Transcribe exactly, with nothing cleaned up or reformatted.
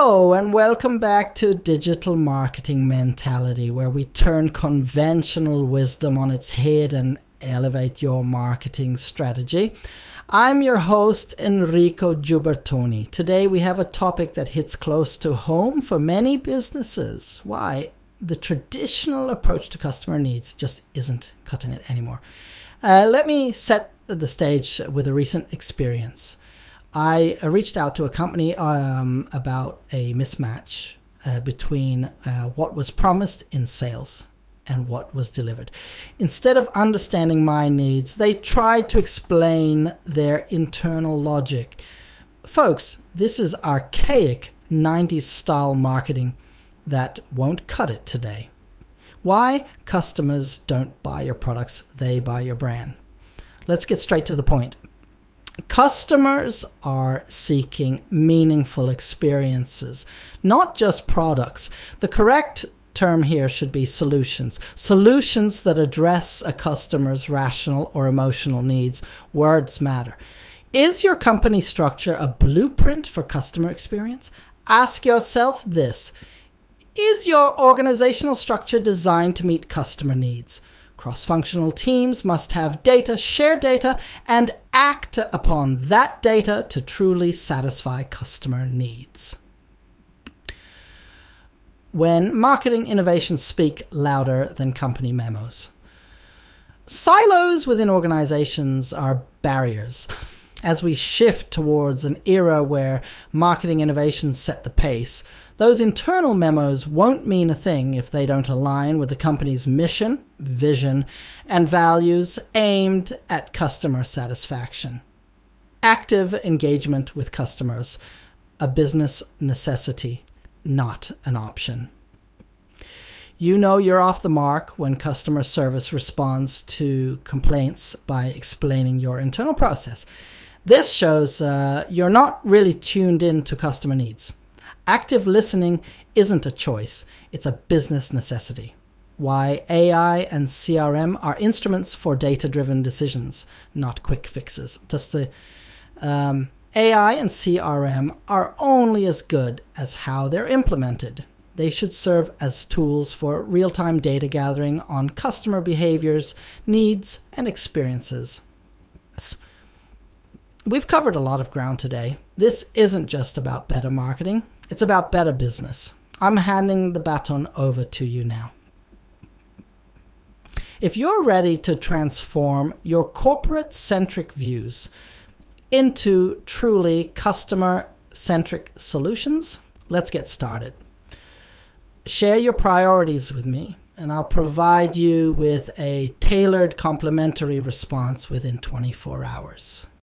Hello and welcome back to Digital Marketing Mentality, where we turn conventional wisdom on its head and elevate your marketing strategy. I'm your host, Enrico Giubertoni. Today we have a topic that hits close to home for many businesses. Why? The traditional approach to customer needs just isn't cutting it anymore. Uh, let me set the stage with a recent experience. I reached out to a company um, about a mismatch uh, between uh, what was promised in sales and what was delivered. Instead of understanding my needs, they tried to explain their internal logic. Folks, this is archaic nineties style marketing that won't cut it today. Why? Customers don't buy your products, they buy your brand. Let's get straight to the point. Customers are seeking meaningful experiences, not just products. The correct term here should be solutions. Solutions that address a customer's rational or emotional needs. Words matter. Is your company structure a blueprint for customer experience? Ask yourself this. Is your organizational structure designed to meet customer needs? Cross-functional teams must have data, share data, and act upon that data to truly satisfy customer needs. When marketing innovations speak louder than company memos. Silos within organizations are barriers. As we shift towards an era where marketing innovations set the pace, those internal memos won't mean a thing if they don't align with the company's mission, vision, and values aimed at customer satisfaction. Active engagement with customers, a business necessity, not an option. You know you're off the mark when customer service responds to complaints by explaining your internal process. This shows uh, you're not really tuned in to customer needs. Active listening isn't a choice, it's a business necessity. Why A I and C R M are instruments for data-driven decisions, not quick fixes. Just the um, A I and C R M are only as good as how they're implemented. They should serve as tools for real-time data gathering on customer behaviors, needs, and experiences. We've covered a lot of ground today. This isn't just about better marketing. It's about better business. I'm handing the baton over to you now. If you're ready to transform your corporate-centric views into truly customer-centric solutions, let's get started. Share your priorities with me, and I'll provide you with a tailored complimentary response within twenty-four hours.